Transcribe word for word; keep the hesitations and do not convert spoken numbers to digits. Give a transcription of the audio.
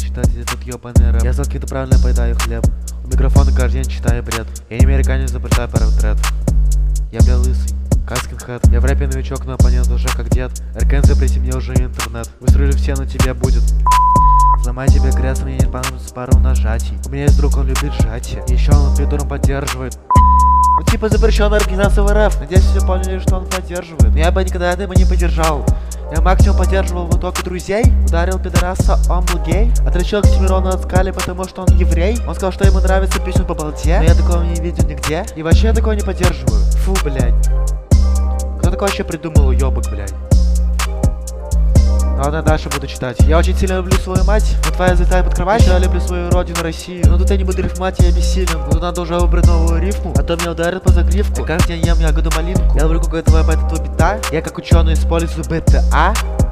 читать этот ёбаный рэп. Я залки-то правильно поедаю хлеб. У микрофона каждый день читаю бред. Я не американец, запрещаю портрет. Я бля лысый, как скинхед. Я в рэпе новичок, но оппонент уже как дед. РКН запрети мне уже интернет. Выстрелю все, на тебе будет. Сломай тебе крест, мне не понадобится пару нажатий. У меня есть друг, он любит сжатие. Еще он придуром поддерживает. Ну типа запрещенная организация в РФ. Надеюсь, все поняли, что он поддерживает. Но я бы никогда этого не поддержал. Я максимум поддерживал его только друзей. Ударил пидораса, он был гей. Отличил Оксимирона от Скали, потому что он еврей. Он сказал, что ему нравится песню по балде. Но я такого не видел нигде. И вообще я такого не поддерживаю. Фу, блядь. Кто такой вообще придумал уёбок, блядь? Ладно, дальше буду читать. Я очень сильно люблю свою мать, но твоя залетает под кровать. Я люблю свою родину, Россию. Но тут я не буду рифмать, я бессилен. Но тут надо уже выбрать новую рифму, а то меня ударят по загривку. Я каждый день ем ягоду малинку. Я люблю какой-то твой бета, твой бита. Я как ученый использую БТА.